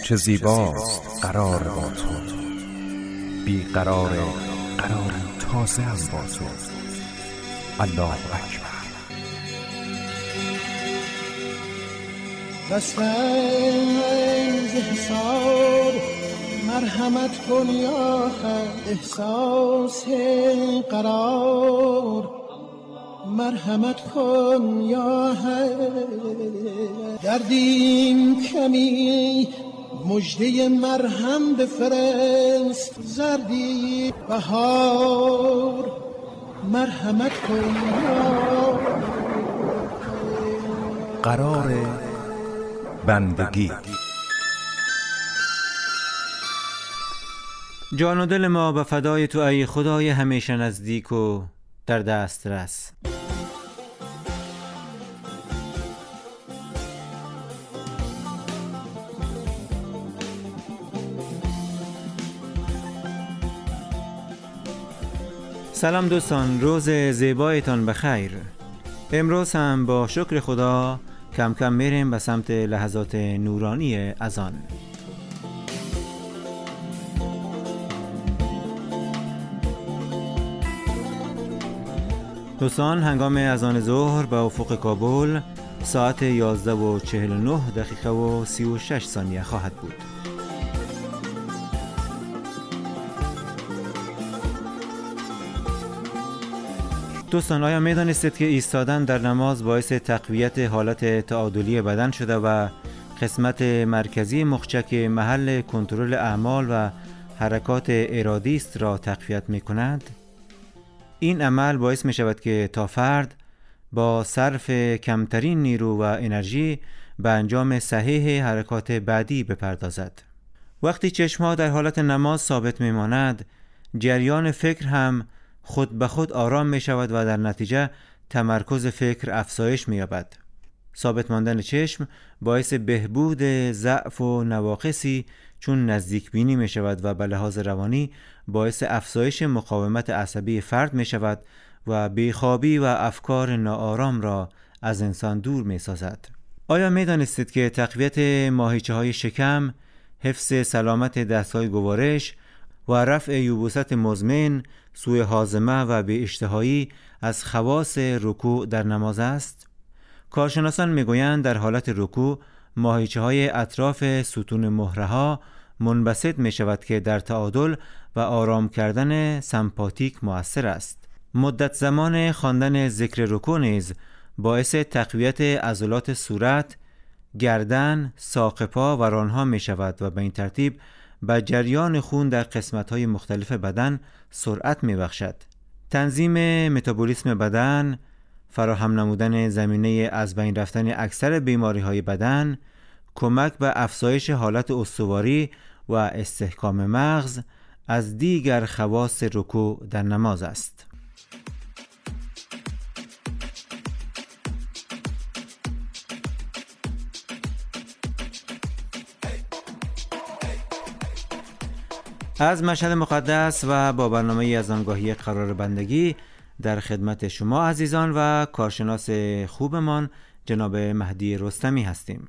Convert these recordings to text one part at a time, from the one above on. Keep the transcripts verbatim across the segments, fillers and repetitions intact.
چه زیباست قرار با تو، بی قرار قرار تازه هم با تو. الله اکبر. دستنز حساب مرحمت کن یا حق، احساس قرار مرحمت کن یا حق. دردیم کمی مجده مرهم بفرست، زردی بهار مرحمت کن یا قرار بندگی. جان و دل ما به فدای تو ای خدای همیشه نزدیک و در دسترس. سلام دوستان، روز زیبایتان بخیر. امروز هم با شکر خدا کم کم میریم به سمت لحظات نورانی اذان. دوستان، هنگام اذان ظهر به افق کابل ساعت یازده و چهل و نه دقیقه و سی و شش ثانیه خواهد بود. دوستان، آیا می دانستید که ایستادن در نماز باعث تقویت حالت تعادلی بدن شده و قسمت مرکزی مخچک محل کنترل اعمال و حرکات ارادی است را تقویت می کند؟ این عمل باعث می شود که تا فرد با صرف کمترین نیرو و انرژی به انجام صحیح حرکات بعدی بپردازد. وقتی چشم‌ها در حالت نماز ثابت می ماند، جریان فکر هم خود به خود آرام می شود و در نتیجه تمرکز فکر افزایش می یابد. ثابت ماندن چشم باعث بهبود ضعف و نواقصی چون نزدیک بینی می شود و به لحاظ روانی باعث افزایش مقاومت عصبی فرد می شود و بیخوابی و افکار ناآرام را از انسان دور می سازد. آیا می دانستید که تقویت ماهیچه های شکم، حفظ سلامت دستهای گوارش و رفع یبوست مزمن، سوء هاضمه و بی اشتهایی از خواص رکوع در نماز است؟ کارشناسان میگویند در حالت رکوع ماهیچه های اطراف ستون مهره ها منبسط می شود که در تعادل و آرام کردن سمپاتیک مؤثر است. مدت زمان خواندن ذکر رکوع نیز باعث تقویت عضلات صورت، گردن، ساق پا و رانها می شود و به این ترتیب به جریان خون در قسمت‌های مختلف بدن سرعت می‌بخشد. تنظیم متابولیسم بدن، فراهم نمودن زمینه از بین رفتن اکثر بیماری‌های بدن، کمک به افزایش حالت استواری و استحکام مغز از دیگر خواص رکوع در نماز است. از مشهد مقدس و با برنامه اذانگاهی قرار بندگی در خدمت شما عزیزان و کارشناس خوبمان جناب مهدی رستمی هستیم.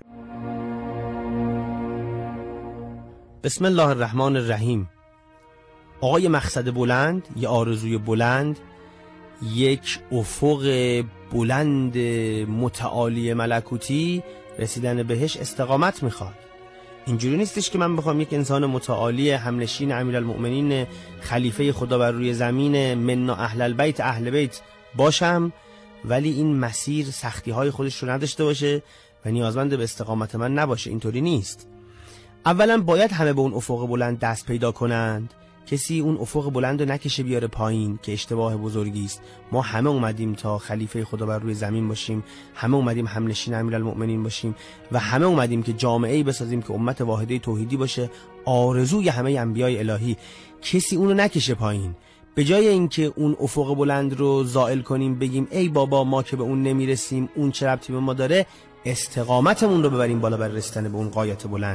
بسم الله الرحمن الرحیم. آقای مقصد بلند یا آرزوی بلند یک افق بلند متعالی ملکوتی، رسیدن بهش استقامت میخواد. اینجوری نیستش که من بخوام یک انسان متعالی همنشین امیرالمؤمنین خلیفه خدا بر روی زمین منا اهل البیت اهل بیت باشم ولی این مسیر سختی های خودش رو نداشته باشه و نیازمند به استقامت من نباشه. اینطوری نیست. اولا باید همه به اون افق بلند دست پیدا کنند. کسی اون افق بلند رو نکشه بیاره پایین که اشتباه بزرگی است. ما همه اومدیم تا خلیفه خدا بر روی زمین باشیم، همه اومدیم همنشین امیرالمؤمنین باشیم و همه اومدیم که جامعه‌ای بسازیم که امت واحده توحیدی باشه، آرزوی همه انبیای الهی. کسی اونو نکشه پایین. به جای اینکه اون افق بلند رو زائل کنیم بگیم ای بابا ما که به اون نمیرسیم، اون چه ربطی به ما داره، استقامتمون رو ببریم بالا بر رسیدن به اون غایت بلند.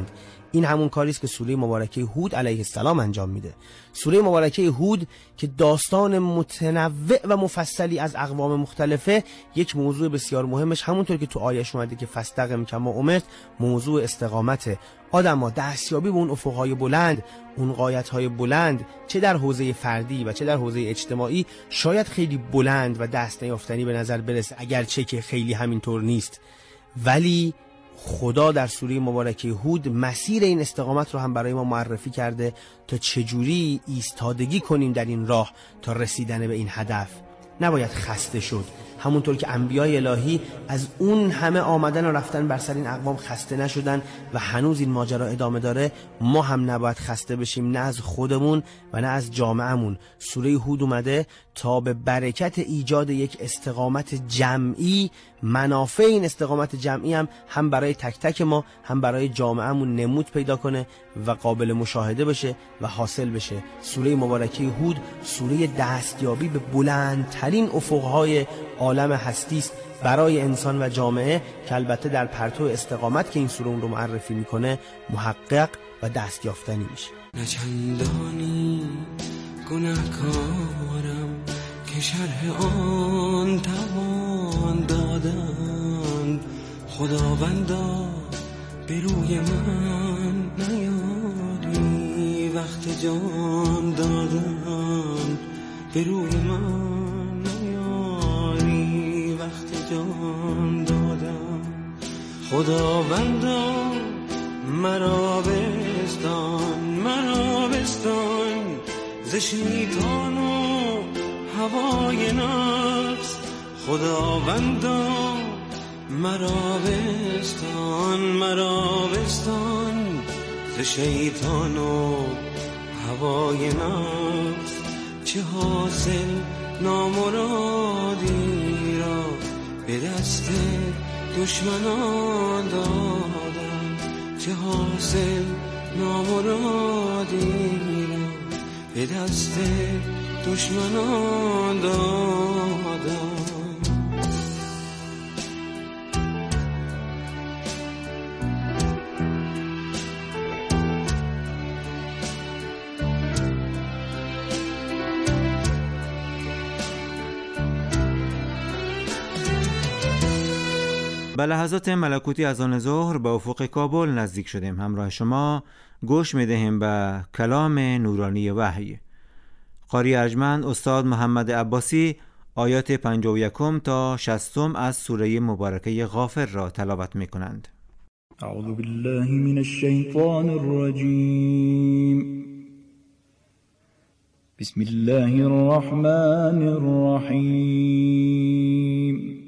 این همون کاری است که سوره مبارکه هود علیه السلام انجام میده. سوره مبارکه هود که داستان متنوع و مفصلی از اقوام مختلفه، یک موضوع بسیار مهمش همونطور که تو آیش اومده که فاستقم کما امرت، موضوع استقامت. آدما دستیابی به اون افقهای بلند، اون غایت‌های بلند، چه در حوزه فردی و چه در حوزه اجتماعی، شاید خیلی بلند و دست نیافتنی به نظر برسه، اگرچه که خیلی همینطور نیست، ولی خدا در سوره مبارکه هود مسیر این استقامت رو هم برای ما معرفی کرده تا چجوری ایستادگی کنیم در این راه تا رسیدن به این هدف. نباید خسته شد، همونطور که انبیای الهی از اون همه آمدن و رفتن بر سر این اقوام خسته نشدن و هنوز این ماجرا ادامه داره، ما هم نباید خسته بشیم، نه از خودمون و نه از جامعهمون. سوره هود اومده تا به برکت ایجاد یک استقامت جمعی، منافع این استقامت جمعی هم هم برای تک تک ما هم برای جامعهمون نمود پیدا کنه و قابل مشاهده بشه و حاصل بشه. سوره مبارکه هود سوره دستیابی به بلندترین افقهای عالم هستی است برای انسان و جامعه که البته در پرتو استقامت که این سوره اون رو معرفی میکنه محقق و دستیافتنی میشه. نه چندانی گناهکارم که شرح آن توان دادن، خداوندا به روی من نیاری، وقت جان دادن به روی من نیاری، وقت جان دادن. خداوندا مرا بستان، مرا بستان ز شیطان و هوای نفس. خداوندا مرا بستان، مرا بستان ز شیطان و هوای نفس. چه حاصل نامرادی را به دست دشمنان دادن، چه حاصل نامرادی را به دست دشمنان دادن. به لحظات ملکوتی از آن ظهر به افق کابل نزدیک شدیم. همراه شما گوش میدهیم به کلام نورانی وحی. قاری ارجمند استاد محمد عباسی آیات پنجاه و یکم تا شصتم از سوره مبارکه غافر را تلاوت میکنند. اعوذ بالله من الشیطان الرجیم. بسم الله الرحمن الرحیم.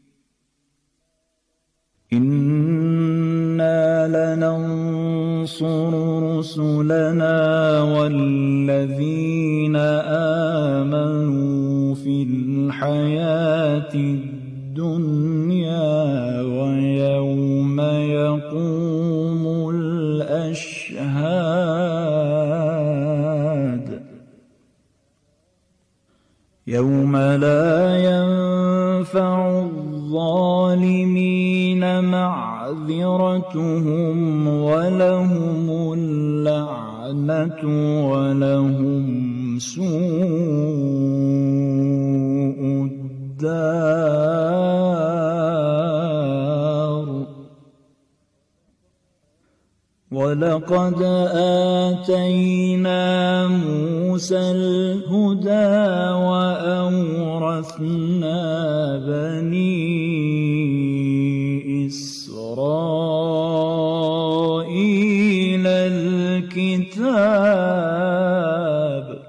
إنا لننصر رسلنا والذين آمنوا في الحياة الدنيا ويوم يقوم الأشهاد يوم لا ينفع الظالمين معذرتهم ولهم اللعنة ولهم سوء الدار. ولقد آتينا موسى الهدى وأورثنا بني إسرائيل الكتاب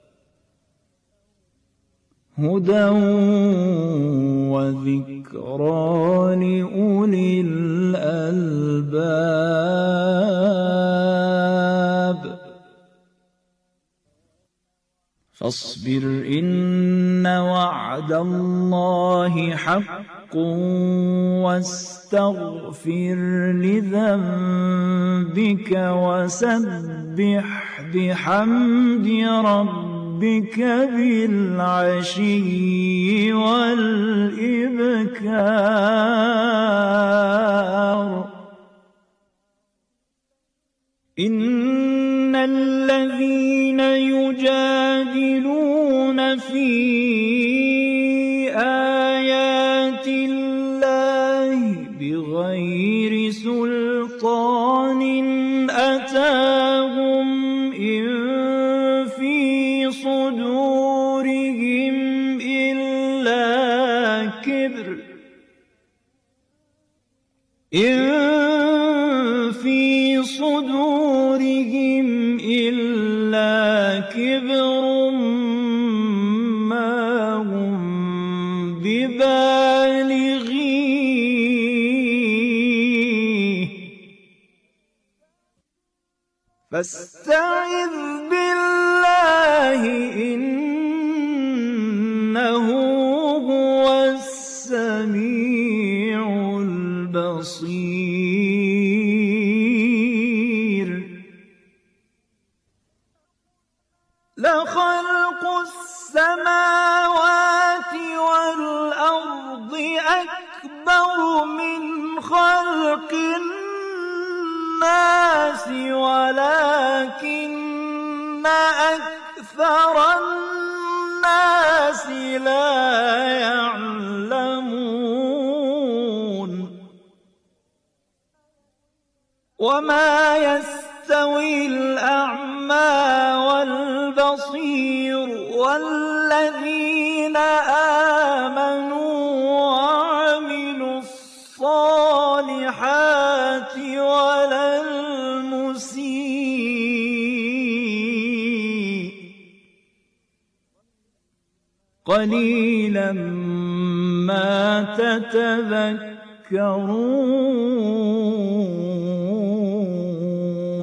هدى وذكرى لأولي الألباب. فاصبر إن وعد الله حق واستغفر لذنبك وسبح بحمد ربك بالعشي والإبكار. إن الذين يجادلون في آيات الله بغير سلطان أتاهم إن في صدورهم إلا كبر إن في صدورهم إلا كبر ما هم ببالغيه فاستعذ بالله إنه هو السميع البصير لخلق السماوات والأرض أكبر من خلق الناس ولكن أكثر الناس لا يعلمون وما يستوي الأعمى والبصير والذين آمنوا وعملوا الصالحات ولا المسيء قليلا ما تتذكرون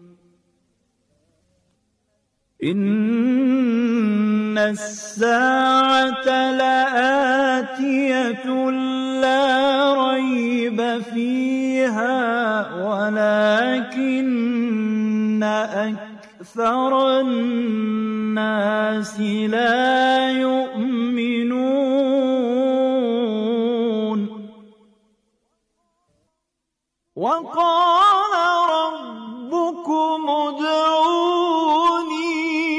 إن الساعة لآتية لا ريب فيها ولكن أكثر الناس لا يؤمنون وقال ربكم ادعوني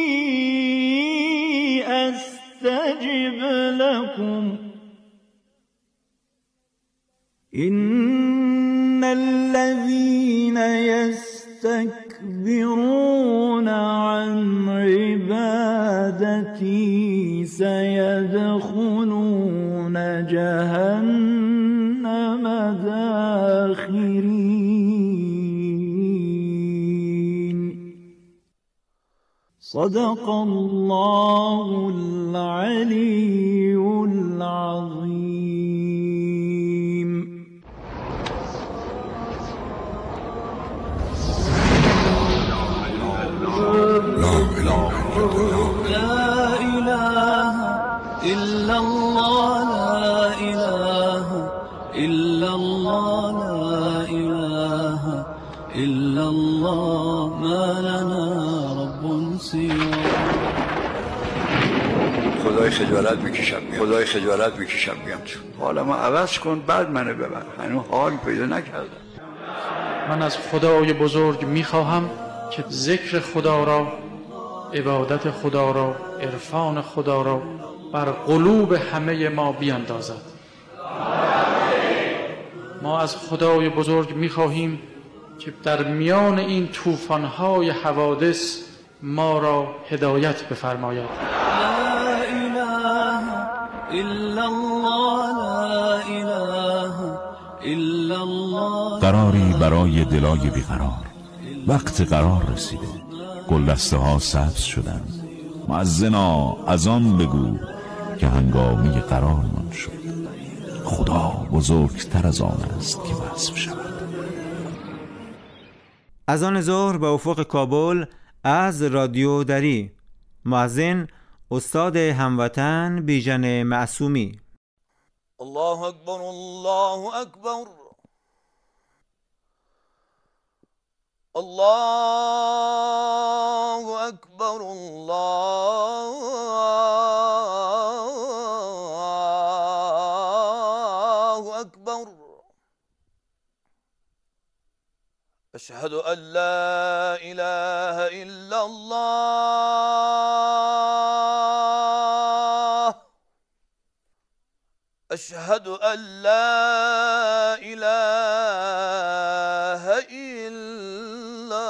أستجب لكم إن الذين يستكبرون عن عبادتي سيدخلون جهنم داخرين صدق الله العلي العظيم. لا إله إلا الله لا إله إلا الله لا إله إلا الله ما لنا رب سواه. خدای خجالت میکشم بیام خدای خجالت میکشم بیام تو حالا ما عوض کن بعد منو ببر هنوز حال پیدا نکردم. من از خدای بزرگ میخواهم که ذکر خدا را، عبادت خدا را، عرفان خدا را بر قلوب همه ما بیاندازد. ما از خدای بزرگ میخواهیم که در میان این طوفان‌های حوادث ما را هدایت بفرماید. لا إله إلا الله لا إله إلا الله. قراری برای دلای بیقرار. وقت قرار رسیده. گلدسته ها سبز شدند. مؤذنا اذان بگو که هنگامی قرارمان شد. خدا بزرگتر از آن است که وصف شود. اذان ظهر به افق کابل از رادیو دری. مؤذن استاد هموطن بیژن معصومی. الله اکبر الله اکبر الله اکبر الله اکبر أشهد أن لا إله إلا الله أشهد أن لا إله إلا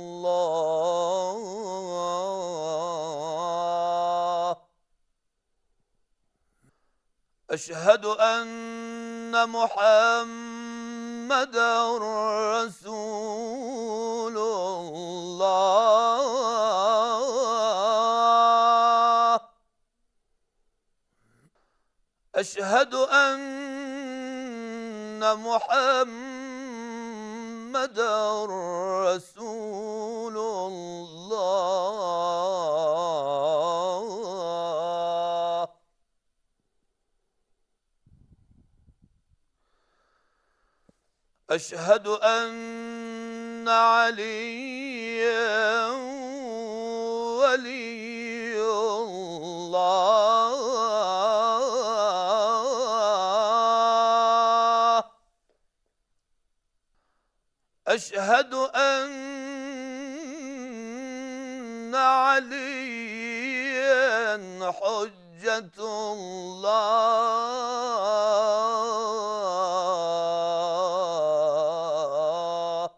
الله أشهد أن محمدًا رسول الله أشهد أن محمدًا رسول الله أشهد أن عليا ولي الله أشهد أن عليا حجة الله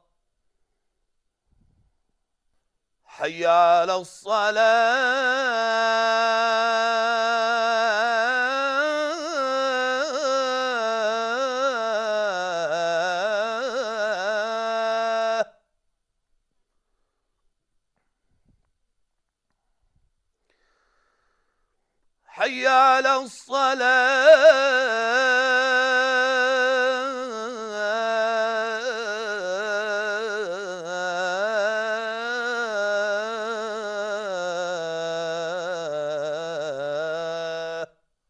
حي على الصلاة حي على الصلاة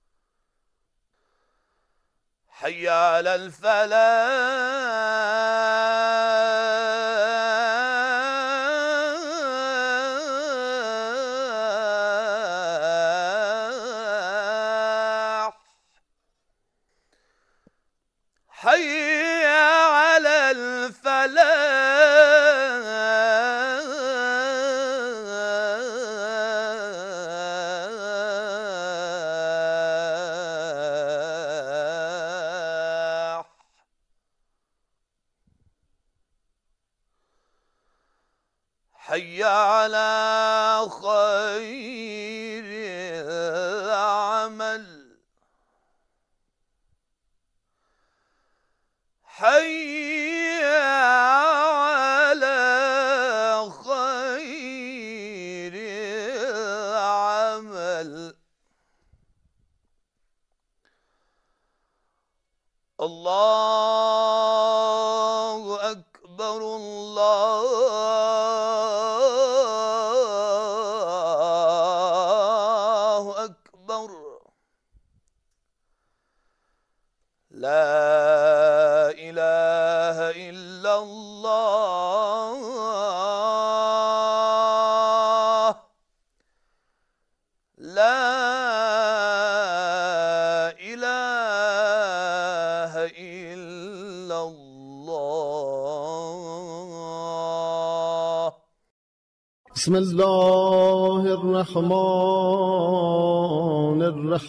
حي على الفلاح حي على الفلاح حي على خير العمل حي على خير العمل الله أكبر الله أكبر لا إله إلا الله لا إله إلا الله بسم الله الرحمن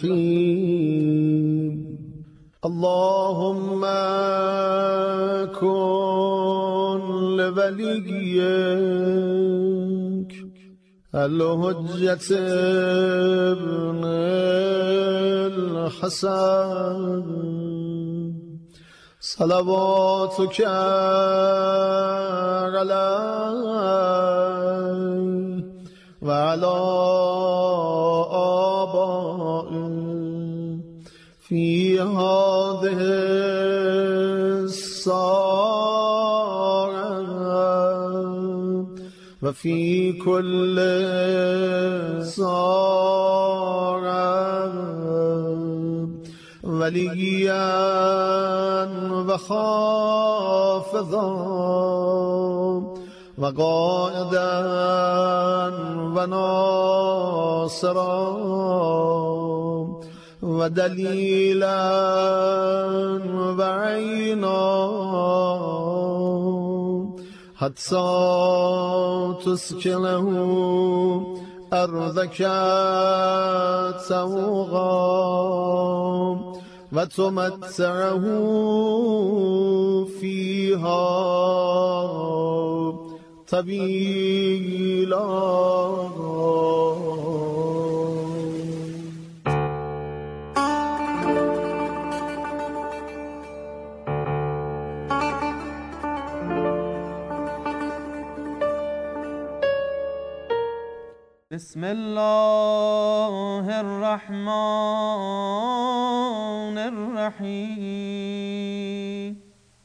الرحيم اللهم كن لوليك الحجة ابن الحسن صلواتك عليه وعلى آبائه في هذه الساعة وفي كل ساعة وليا وخافضا وقائدا وناصرا ودليلا وعينا حتى تسكنه أرضك سوغا وتمتعه فيها طويلا. بسم الله الرحمن الرحیم.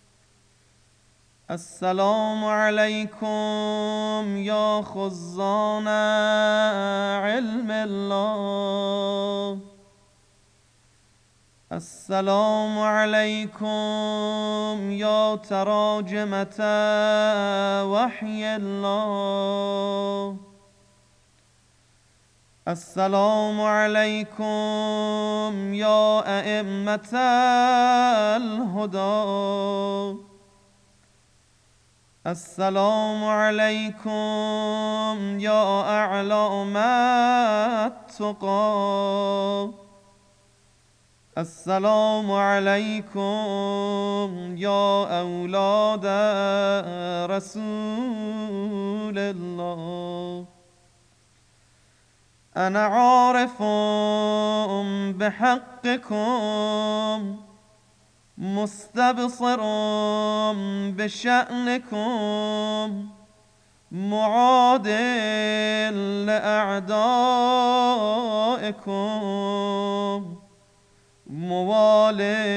السلام علیکم یا خزان علم الله. السلام علیکم یا تراجمة وحی الله. السلام علیکم یا ائمة الهدى. السلام علیکم یا اعلام التقى. السلام علیکم یا اولاد رسول الله. أنا عارف بحقكم مستبصر بشأنكم معادل لأعدائكم موال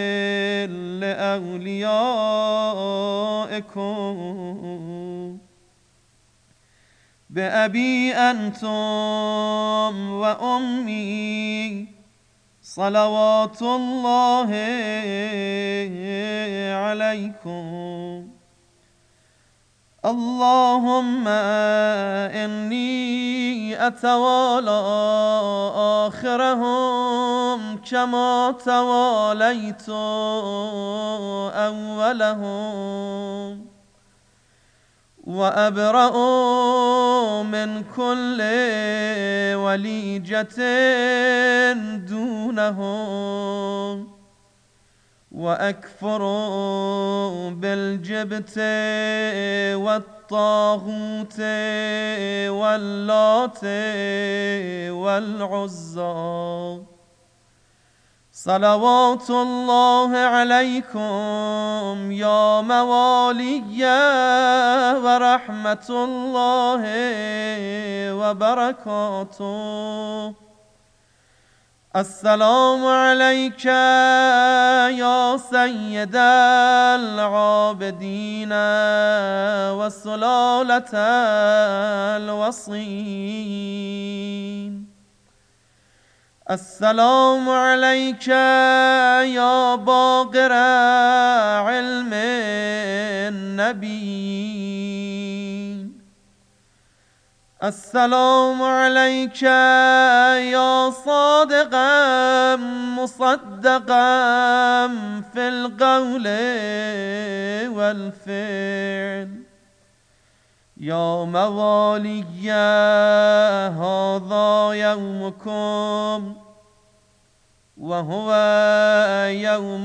لأوليائكم. بأبي أنتم وأمي صلوات الله عليكم. اللهم إني أتوالى آخرهم كما تواليت أولهم وأبرأ من كل وليجة دونهم وأكفر بالجبت والطاغوت واللات والعزى. صلوات الله عليكم يا موالي ورحمة الله وبركاته. السلام عليك يا سيد العابدين وسلالة الوصين. السلام عليك يا باقر علم النبي. السلام عليك يا صادقا مصدقا في القول والفعل. يا موالي هذا يومكم وهو يوم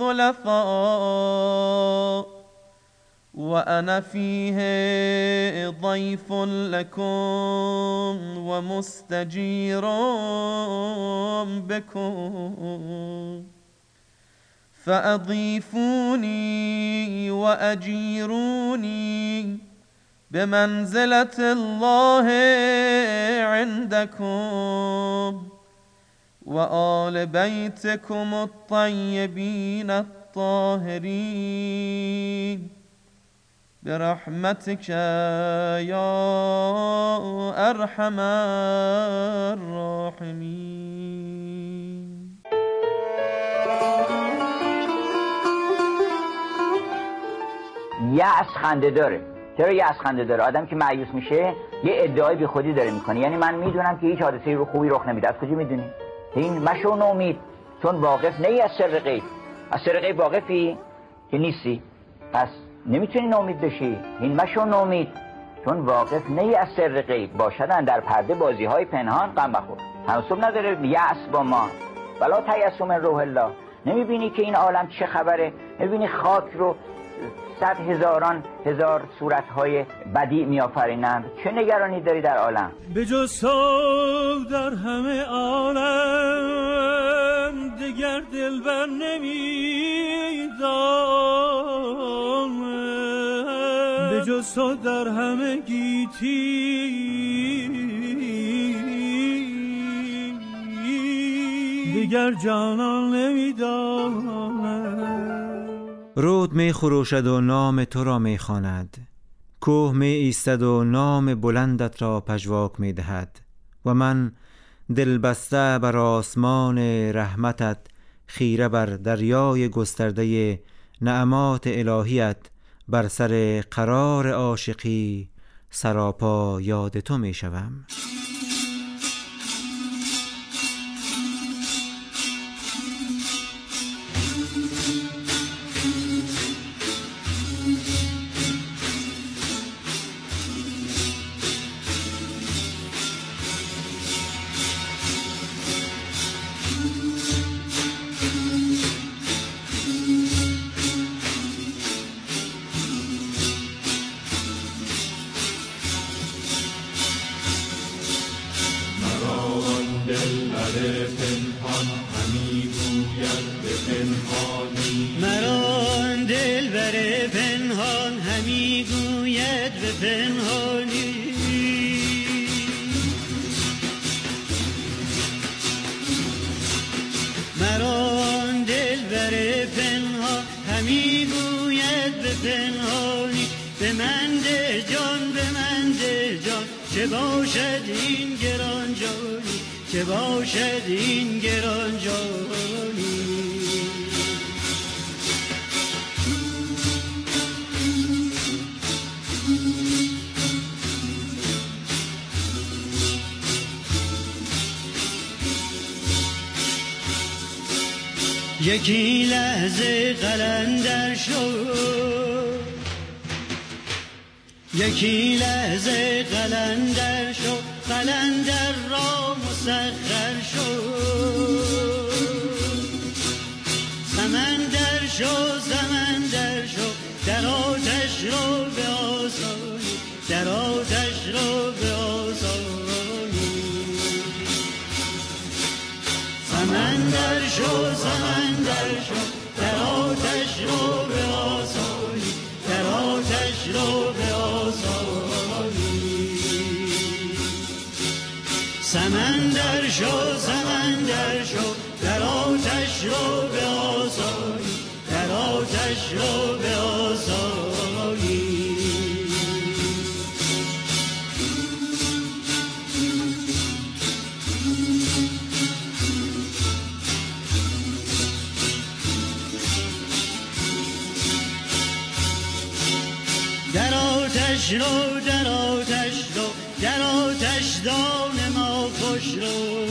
الثلاثاء وأنا فيه ضيف لكم ومستجير بكم فأضيفوني وأجيروني بمنزلة الله عندكم وآل بيتكم الطيبين الطاهرين برحمتك يا أرحم الراحمين. یأس خنده داره. چرا یأس خنده داره؟ آدم که مایوس میشه یه ادعای بی خودی داره میکنه، یعنی من میدونم که هیچ حادثه‌ای رو خوبی رخ نمیده. از کجا میدونی؟ این مشو نومید، چون واقف نی از سر غیب. از سر غیب واقفی که نیستی، پس نمیتونی نومید بشی. این مشو نومید، چون واقف نی از سر غیب باشدن در پرده بازی های پنهان غم بخور. تناسب نداره یأس با ما. ولا تیأسوا من روح الله. نمیبینی که این عالم چه خبره؟ نمیبینی خاک رو صد هزاران هزار صورتهای بدیع میآفرینند؟ چه نگرانی داری در عالم؟ به جز تو در همه عالم دگر دلبر نمیدانم، به جز تو در همه گیتی دیگر جانان نمیدانم. رود می خروشد و نام تو را می خواند، کوه می ایستد و نام بلندت را پژواک می دهد و من دل بسته بر آسمان رحمتت، خیره بر دریای گسترده نعمات الهیت، بر سر قرار عاشقی سراپا یاد تو می شوم. چه باشد این گران جانی، چه باشد این گران جانی. یکی لحظه قلندر شد، یکی لحظه قلندر شد، قلندر را مسخر شد. سمندر شد، سمندر شد، در آتش رو به آسانی، در آتش رو به آسانی. سمندر شد، سمندر شد، در آتش رو به آسانی، در آتش رو به آسانی. سمندر شد، سمندر شد، در آتش رو به آسانی، در آتش رو به آسانی. در آتش رو، در آتش رو، در آتش دان ما خوش رو.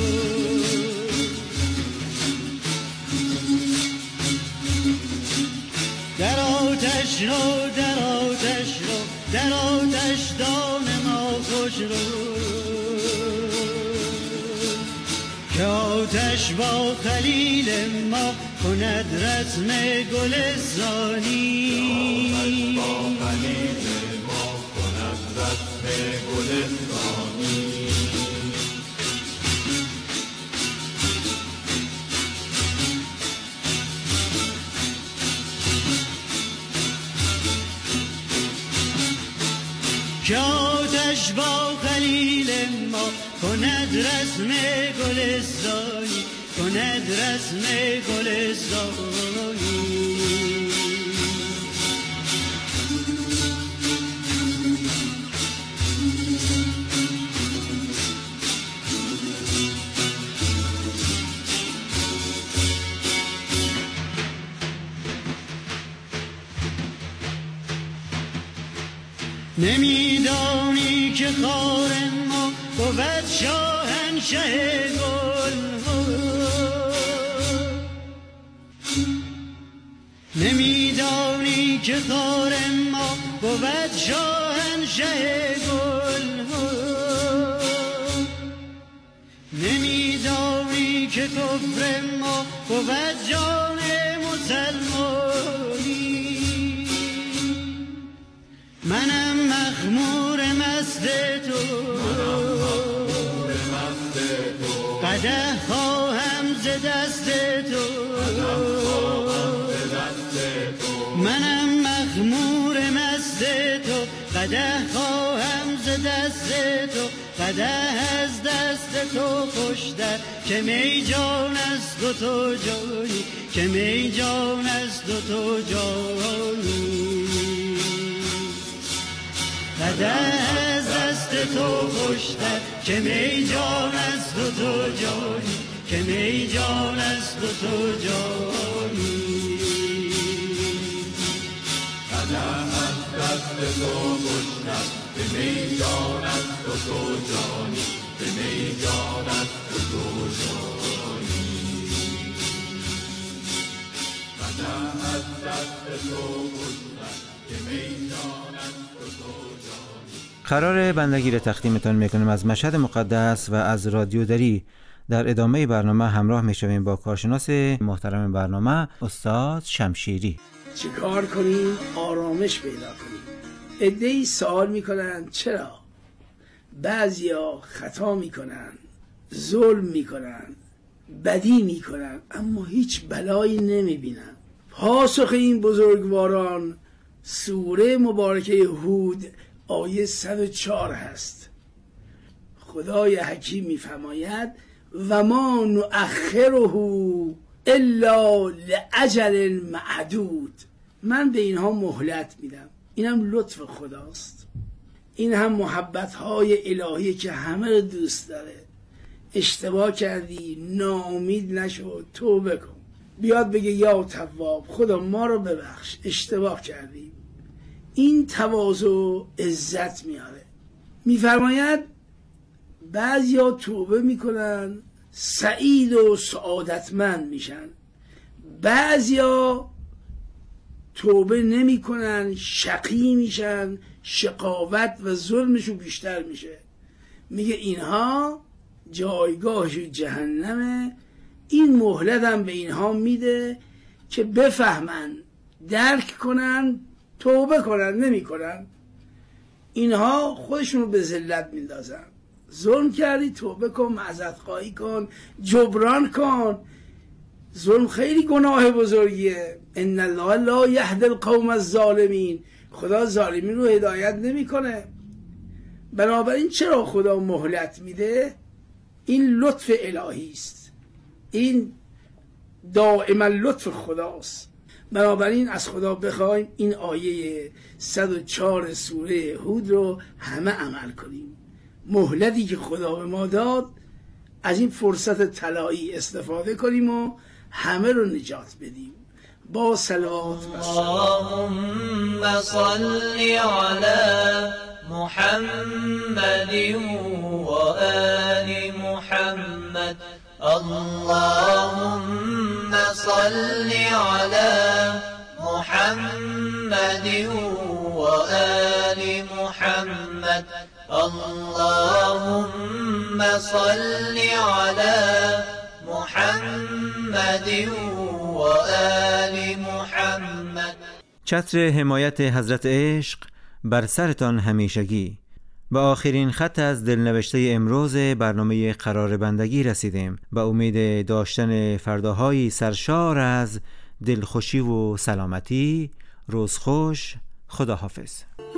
در آتش رو، در آتش رو، در آتش دان ما خوش رو. که آتش با خلیل ما کند رسم گلستانی. با خلیل ما کند رسم گلستانی. که آتش با خلیل ما کند رسم گلستانی، کند رسم گلستانی. نمیدانی که خار ما بود شاهنشه گل. نمیدانی که خار ما بود شاهنشه گل ها، نمیدانی که کفر ما بود جان مسلمانی. منم مخمور مست تو، قدح خواهم ز دست تو، منم مخمور مست تو، قدح خواهم ز دست تو، قدح از دست تو خوشتر که می جان است و تو جانی، که می جان است و تو جانی. قدح از دست تو خوشتر که می جان است و تو جانی، که می جان است و تو جانی. قدح از دست تو خوشتر که می جان است و تو جانی، که می جان است و تو جانی. قدح از دست تو خوشتر که می جان است و تو جانی. قرار بندگی را تقدیمتان میکنیم از مشهد مقدس و از رادیو دری. در ادامه برنامه همراه میشویم با کارشناس محترم برنامه استاد شمشیری. چه کار کنیم آرامش پیدا کنیم؟ عده‌ای سوال میکنن چرا بعضیا خطا میکنن، ظلم میکنن، بدی میکنن اما هیچ بلایی نمیبینن؟ پاسخ این بزرگواران سوره مبارکه هود آیه صد و چهار هست. خدای حکیم میفرماید و ما نؤخره الا لاجل معدود. من به اینها مهلت میدم. اینم لطف خداست، این هم محبت‌های الهی که همه رو دوست داره. اشتباه کردی ناامید نشو، توبه کن، بیاد بگه یا تواب خدا ما رو ببخش، اشتباه کردیم. این تواضع عزت میاره. میفرماید بعضیا توبه میکنن سعید و سعادتمند میشن، بعضیا توبه نمیکنن شقی میشن، شقاوت و ظلمشون بیشتر میشه. میگه اینها جایگاهشون جهنمه. این مهلت هم به اینها میده که بفهمن، درک کنن، توبه کنن. نمیکنن، اینها خودشون رو به ذلت میندازن. ظلم کردی توبه کن، معذرت خواهی کن، جبران کن. ظلم خیلی گناه بزرگیه. ان الله لا یهدی القوم الظالمین. خدا ظالمین رو هدایت نمیکنه. بنابراین چرا خدا مهلت میده؟ این لطف الهی است، این دائما لطف خداست. بنابراین از خدا بخوایم این آیه صد و چهار سوره هود رو همه عمل کنیم. مهلتی که خدا به ما داد، از این فرصت طلایی استفاده کنیم و همه رو نجات بدیم. با صلوات و اللهم صل علی محمد و آل محمد. اللهم صل علی محمد و آل محمد. اللهم صل علی محمد و آل محمد. چتر حمایت حضرت عشق بر سرتان همیشگی. به آخرین خط از دلنوشته امروز برنامه قرار بندگی رسیدیم. به امید داشتن فرداهایی سرشار از دلخوشی و سلامتی. روز خوش. خداحافظ.